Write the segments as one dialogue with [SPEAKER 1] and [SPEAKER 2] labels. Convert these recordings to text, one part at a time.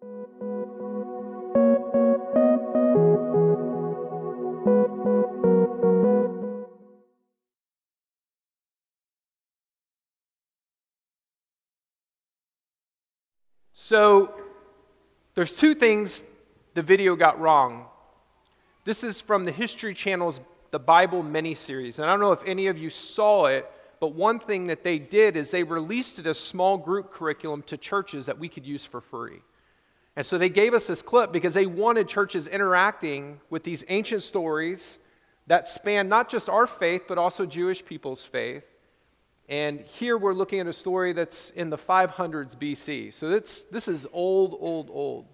[SPEAKER 1] So, there's two things the video got wrong. This is from the History Channel's The Bible miniseries. And I don't know if any of you saw it, but one thing that they did is they released it as small group curriculum to churches that we could use for free. And so they gave us this clip because they wanted churches interacting with these ancient stories that span not just our faith, but also Jewish people's faith. And here we're looking at a story that's in the 500s BC. So this is old.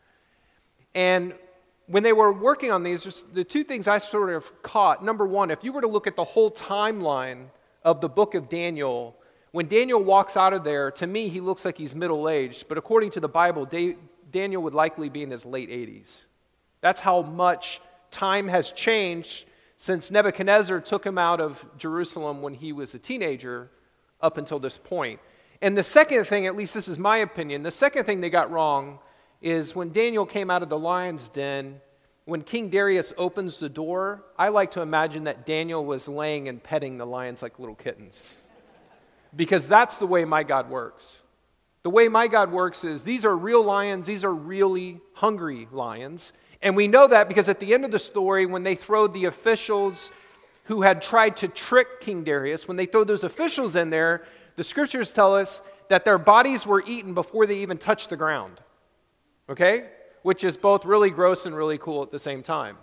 [SPEAKER 1] And when they were working on these, there's the two things I sort of caught. Number one, if you were to look at the whole timeline of the book of Daniel, when Daniel walks out of there, to me, he looks like he's middle-aged. But according to the Bible, Daniel would likely be in his late 80s. That's how much time has changed since Nebuchadnezzar took him out of Jerusalem when he was a teenager up until this point. And the second thing, at least this is my opinion, the second thing they got wrong is when Daniel came out of the lion's den, when King Darius opens the door, I like to imagine that Daniel was laying and petting the lions like little kittens. Because that's the way my God works. The way my God works is these are real lions, these are really hungry lions. And we know that because at the end of the story, when they throw the officials who had tried to trick King Darius, when they throw those officials in there, the scriptures tell us that their bodies were eaten before they even touched the ground. Okay? Which is both really gross and really cool at the same time.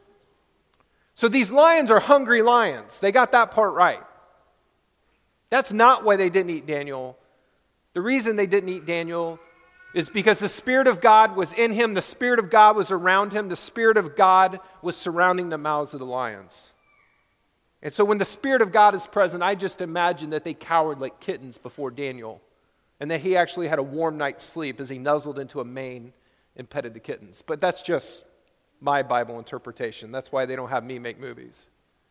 [SPEAKER 1] So these lions are hungry lions. They got that part right. That's not why they didn't eat Daniel. The reason they didn't eat Daniel is because the Spirit of God was in him, the Spirit of God was around him, the Spirit of God was surrounding the mouths of the lions. And so when the Spirit of God is present, I just imagine that they cowered like kittens before Daniel, and that he actually had a warm night's sleep as he nuzzled into a mane and petted the kittens. But that's just my Bible interpretation. That's why they don't have me make movies.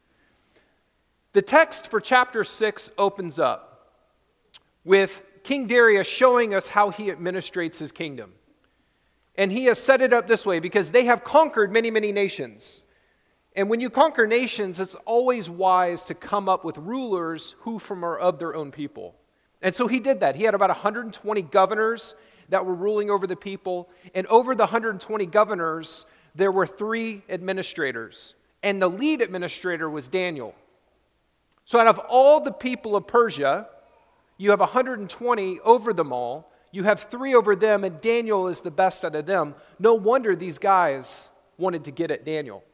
[SPEAKER 1] The text for chapter 6 opens up with King Darius showing us how he administrates his kingdom. And he has set it up this way because they have conquered many, many nations. And when you conquer nations, it's always wise to come up with rulers who are of their own people. And so he did that. He had about 120 governors that were ruling over the people. And over the 120 governors, there were 3 administrators. And the lead administrator was Daniel. So out of all the people of Persia, you have 120 over them all. You have 3 over them, and Daniel is the best out of them. No wonder these guys wanted to get at Daniel.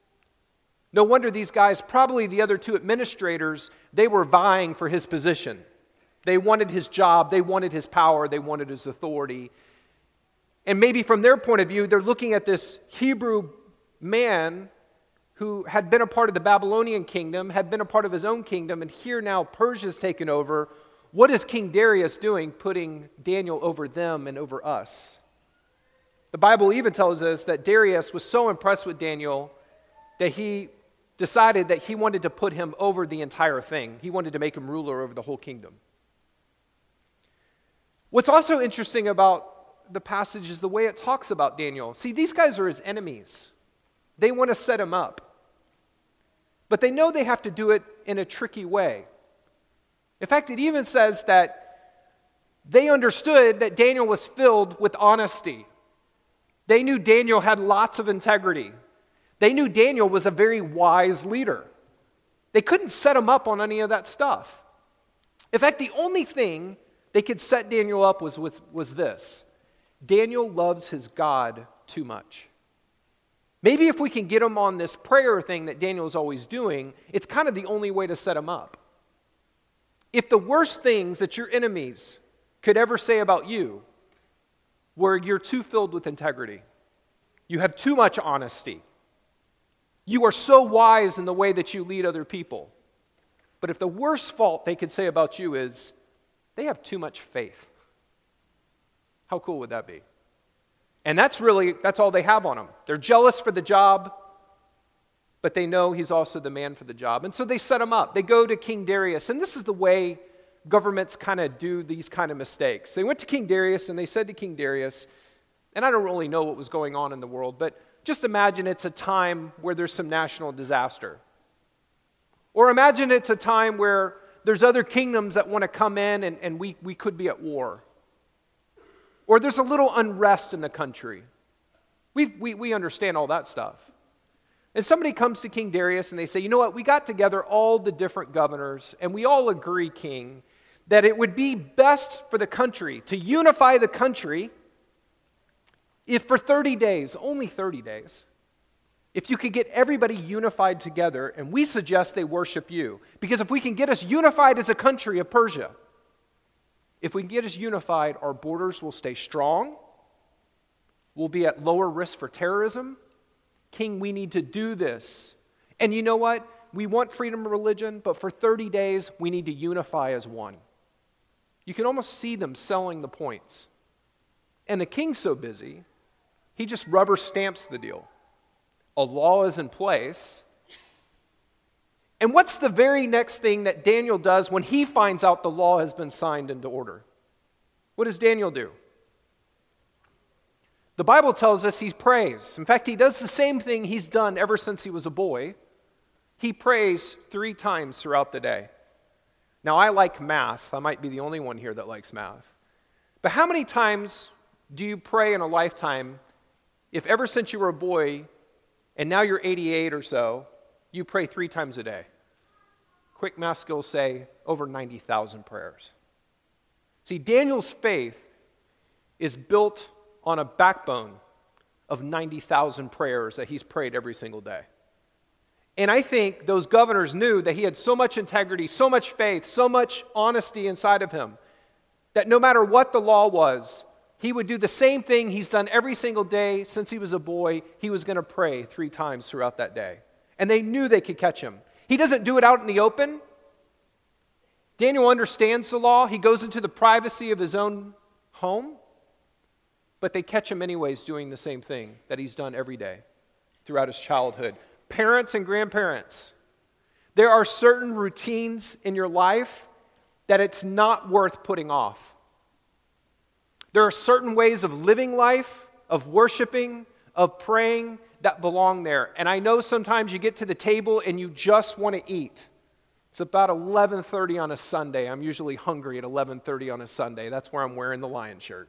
[SPEAKER 1] No wonder these guys, probably the other 2 administrators, they were vying for his position. They wanted his job, they wanted his power, they wanted his authority. And maybe from their point of view, they're looking at this Hebrew man who had been a part of the Babylonian kingdom, had been a part of his own kingdom, and here now Persia's taken over. What is King Darius doing, putting Daniel over them and over us? The Bible even tells us that Darius was so impressed with Daniel that he decided that he wanted to put him over the entire thing. He wanted to make him ruler over the whole kingdom. What's also interesting about the passage is the way it talks about Daniel. See, these guys are his enemies. They want to set him up. But they know they have to do it in a tricky way. In fact, it even says that they understood that Daniel was filled with honesty. They knew Daniel had lots of integrity. They knew Daniel was a very wise leader. They couldn't set him up on any of that stuff. In fact, the only thing they could set Daniel up was this. Daniel loves his God too much. Maybe if we can get him on this prayer thing that Daniel's always doing, it's kind of the only way to set him up. If the worst things that your enemies could ever say about you were you're too filled with integrity, you have too much honesty, you are so wise in the way that you lead other people, but if the worst fault they could say about you is they have too much faith, how cool would that be? And that's all they have on him. They're jealous for the job, but they know he's also the man for the job. And so they set him up. They go to King Darius. And this is the way governments kind of do these kind of mistakes. They went to King Darius and they said to King Darius, And I don't really know what was going on in the world, but just imagine it's a time where there's some national disaster. Or imagine it's a time where there's other kingdoms that want to come in and we could be at war. Or there's a little unrest in the country. We understand all that stuff. And somebody comes to King Darius and they say, you know what, we got together all the different governors and we all agree, King, that it would be best for the country to unify the country if for 30 days, only 30 days, if you could get everybody unified together, and we suggest they worship you. Because if we can get us unified as a country of Persia, if we can get us unified, our borders will stay strong, we'll be at lower risk for terrorism. King, we need to do this. And you know what? We want freedom of religion, but for 30 days, we need to unify as one. You can almost see them selling the points. And the king's so busy, he just rubber stamps the deal. A law is in place. And what's the very next thing that Daniel does when he finds out the law has been signed into order? What does Daniel do? The Bible tells us he prays. In fact, he does the same thing he's done ever since he was a boy. He prays 3 times throughout the day. Now, I like math. I might be the only one here that likes math. But how many times do you pray in a lifetime if ever since you were a boy and now you're 88 or so, you pray 3 times a day? Quick math skills say over 90,000 prayers. See, Daniel's faith is built on a backbone of 90,000 prayers that he's prayed every single day. And I think those governors knew that he had so much integrity, so much faith, so much honesty inside of him, that no matter what the law was, he would do the same thing he's done every single day since he was a boy. He was going to pray 3 times throughout that day. And they knew they could catch him. He doesn't do it out in the open. Daniel understands the law. He goes into the privacy of his own home. But they catch him anyways doing the same thing that he's done every day throughout his childhood. Parents and grandparents, there are certain routines in your life that it's not worth putting off. There are certain ways of living life, of worshiping, of praying that belong there. And I know sometimes you get to the table and you just want to eat. It's about 11:30 on a Sunday. I'm usually hungry at 11:30 on a Sunday. That's where I'm wearing the Lion shirt.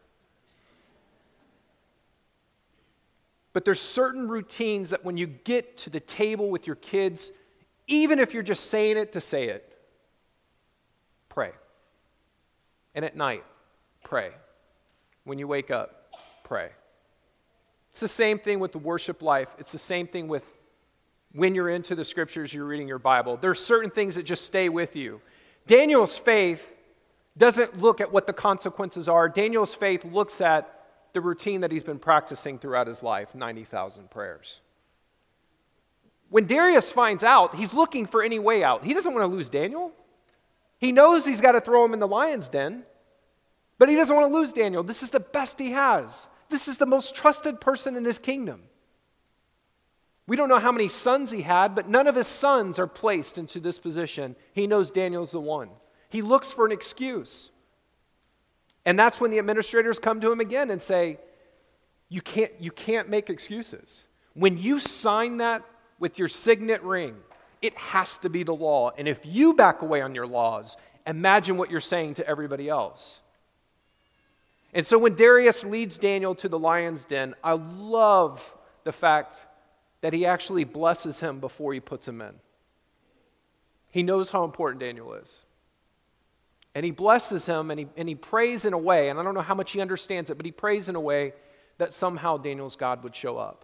[SPEAKER 1] But there's certain routines that when you get to the table with your kids, even if you're just saying it to say it, pray. And at night, pray. When you wake up, pray. It's the same thing with the worship life. It's the same thing with when you're into the scriptures, you're reading your Bible. There's certain things that just stay with you. Daniel's faith doesn't look at what the consequences are. Daniel's faith looks at the routine that he's been practicing throughout his life, 90,000 prayers. When Darius finds out, he's looking for any way out. He doesn't want to lose Daniel. He knows he's got to throw him in the lion's den, but he doesn't want to lose Daniel. This is the best he has. This is the most trusted person in his kingdom. We don't know how many sons he had, but none of his sons are placed into this position. He knows Daniel's the one. He looks for an excuse. And that's when the administrators come to him again and say, you can't make excuses. When you sign that with your signet ring, it has to be the law. And if you back away on your laws, imagine what you're saying to everybody else. And so when Darius leads Daniel to the lion's den, I love the fact that he actually blesses him before he puts him in. He knows how important Daniel is. And he blesses him and he prays in a way, and I don't know how much he understands it, but he prays in a way that somehow Daniel's God would show up.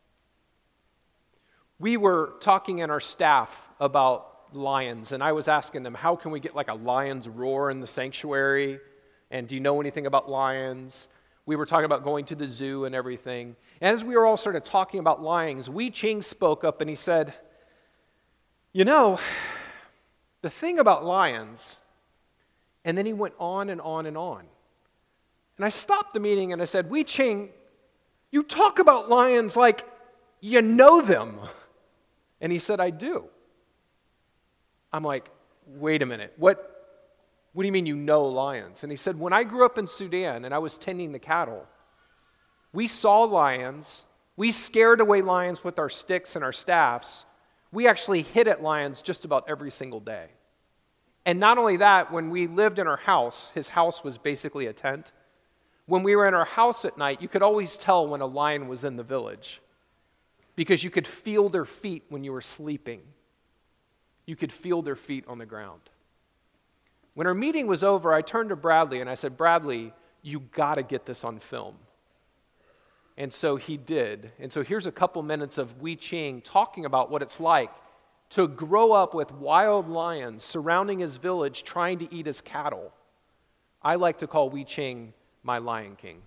[SPEAKER 1] We were talking in our staff about lions, and I was asking them, how can we get like a lion's roar in the sanctuary? And do you know anything about lions? We were talking about going to the zoo and everything. And as we were all sort of talking about lions, Wei Ching spoke up and he said, you know, the thing about lions. And then he went on and on and on. And I stopped the meeting and I said, Wei Ching, you talk about lions like you know them. And he said, I do. I'm like, wait a minute, what do you mean you know lions? And he said, when I grew up in Sudan and I was tending the cattle, We saw lions. We scared away lions with our sticks and our staffs. We actually hit at lions just about every single day. And not only that, when we lived in our house, his house was basically a tent. When we were in our house at night, you could always tell when a lion was in the village because you could feel their feet when you were sleeping. You could feel their feet on the ground. When our meeting was over, I turned to Bradley and I said, Bradley, you got to get this on film. And so he did. And so here's a couple minutes of Wei Ching talking about what it's like to grow up with wild lions surrounding his village trying to eat his cattle. I like to call Wei Ching my Lion King.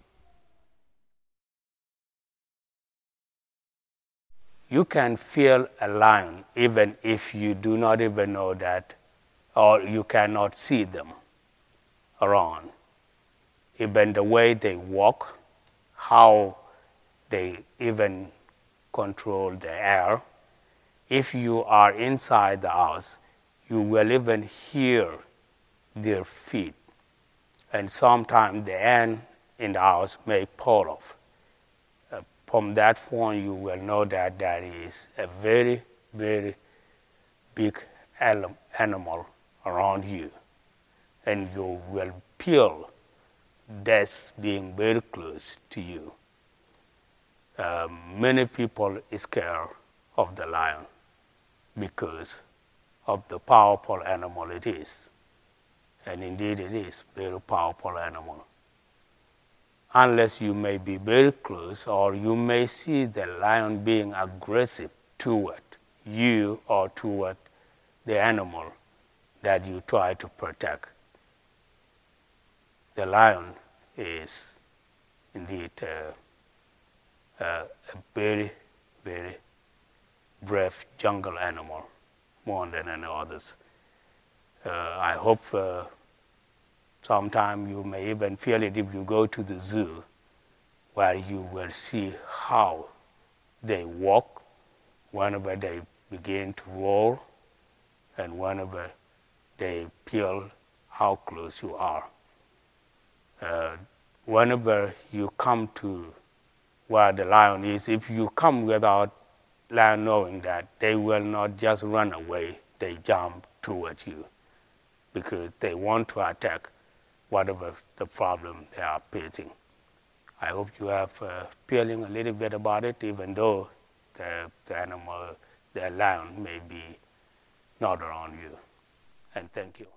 [SPEAKER 2] You can feel a lion even if you do not even know that, or you cannot see them around. Even the way they walk, how they even control the air. If you are inside the house, you will even hear their feet. And sometimes the ant in the house may fall off. From that point, you will know that there is a very, very big animal around you. And you will feel death being very close to you. Many people are scared of the lion because of the powerful animal it is. And indeed it is a very powerful animal. Unless you may be very close or you may see the lion being aggressive toward you or toward the animal that you try to protect. The lion is indeed a very, very brave jungle animal, more than any others. I hope sometime you may even feel it if you go to the zoo, where you will see how they walk whenever they begin to roar and whenever they feel how close you are. Whenever you come to where the lion is, if you come without lion knowing that, they will not just run away, they jump towards you because they want to attack whatever the problem they are facing. I hope you have feeling a little bit about it, even though the animal, the lion may be not around you. And thank you.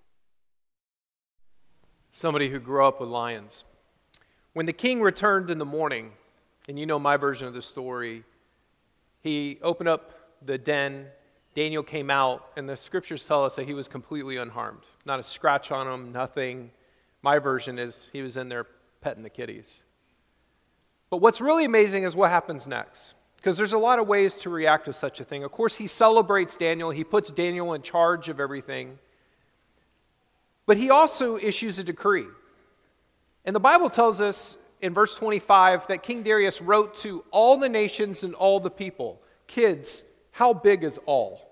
[SPEAKER 1] Somebody who grew up with lions. When the king returned in the morning, and you know my version of the story, he opened up the den, Daniel came out, and the scriptures tell us that he was completely unharmed. Not a scratch on him, nothing. My version is he was in there petting the kitties. But what's really amazing is what happens next. Because there's a lot of ways to react to such a thing. Of course, he celebrates Daniel. He puts Daniel in charge of everything. But he also issues a decree. And the Bible tells us in verse 25 that King Darius wrote to all the nations and all the people. Kids, how big is all?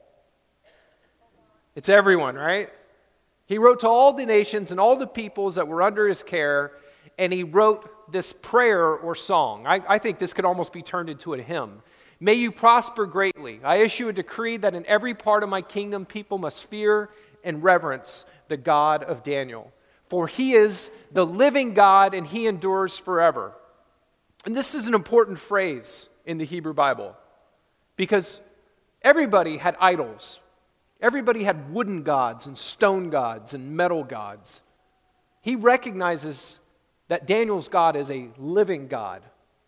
[SPEAKER 1] It's everyone, right? He wrote to all the nations and all the peoples that were under his care, and he wrote this prayer or song. I think this could almost be turned into a hymn. May you prosper greatly. I issue a decree that in every part of my kingdom people must fear and reverence the God of Daniel. For he is the living God and he endures forever. And this is an important phrase in the Hebrew Bible because everybody had idols. Everybody had wooden gods and stone gods and metal gods. He recognizes that Daniel's God is a living God.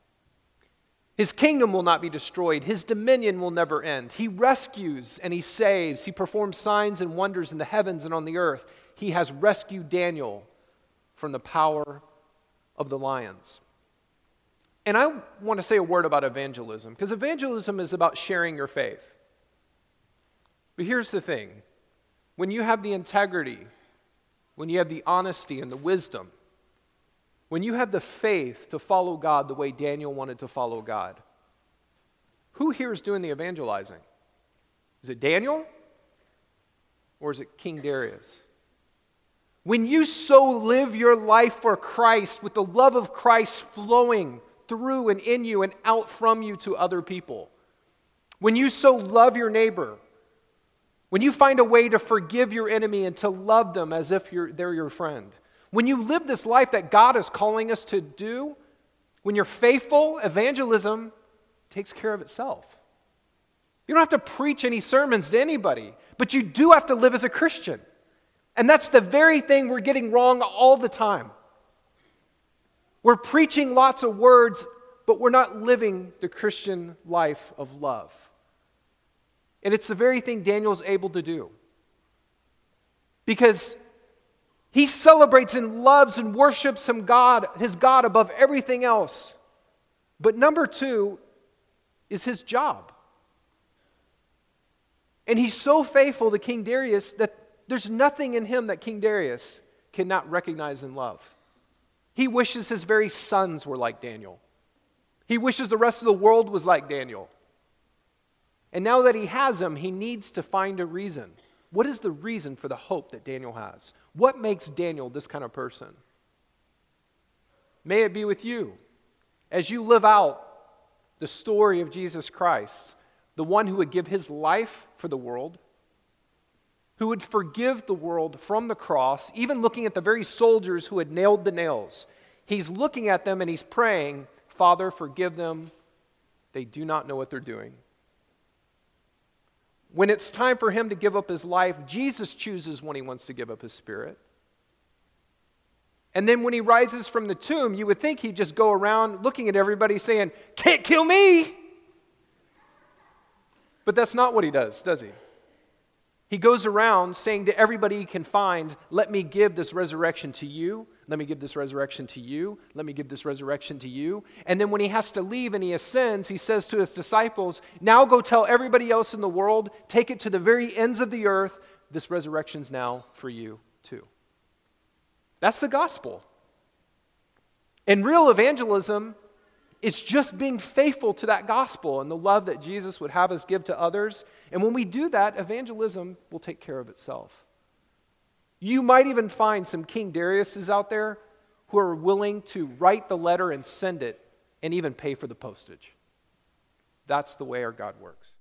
[SPEAKER 1] His kingdom will not be destroyed. His dominion will never end. He rescues and he saves. He performs signs and wonders in the heavens and on the earth. He has rescued Daniel from the power of the lions. And I want to say a word about evangelism, because evangelism is about sharing your faith. But here's the thing. When you have the integrity, when you have the honesty and the wisdom, when you have the faith to follow God the way Daniel wanted to follow God, who here is doing the evangelizing? Is it Daniel? Or is it King Darius? When you so live your life for Christ, with the love of Christ flowing through and in you and out from you to other people. When you so love your neighbor, when you find a way to forgive your enemy and to love them as if they're your friend, when you live this life that God is calling us to do, when you're faithful, evangelism takes care of itself. You don't have to preach any sermons to anybody, but you do have to live as a Christian. And that's the very thing we're getting wrong all the time. We're preaching lots of words, but we're not living the Christian life of love. And it's the very thing Daniel's able to do. Because he celebrates and loves and worships his God above everything else. But number two is his job. And he's so faithful to King Darius that there's nothing in him that King Darius cannot recognize and love. He wishes his very sons were like Daniel. He wishes the rest of the world was like Daniel. And now that he has them, he needs to find a reason. What is the reason for the hope that Daniel has? What makes Daniel this kind of person? May it be with you as you live out the story of Jesus Christ, the one who would give his life for the world, who would forgive the world from the cross, even looking at the very soldiers who had nailed the nails. He's looking at them and he's praying, Father, forgive them. They do not know what they're doing. When it's time for him to give up his life, Jesus chooses when he wants to give up his spirit. And then when he rises from the tomb, you would think he'd just go around looking at everybody saying, can't kill me! But that's not what he does he? He goes around saying to everybody he can find, let me give this resurrection to you. Let me give this resurrection to you. Let me give this resurrection to you. And then when he has to leave and he ascends, he says to his disciples, now go tell everybody else in the world, take it to the very ends of the earth, this resurrection's now for you too. That's the gospel. And real evangelism is just being faithful to that gospel and the love that Jesus would have us give to others. And when we do that, evangelism will take care of itself. You might even find some King Dariuses out there who are willing to write the letter and send it and even pay for the postage. That's the way our God works.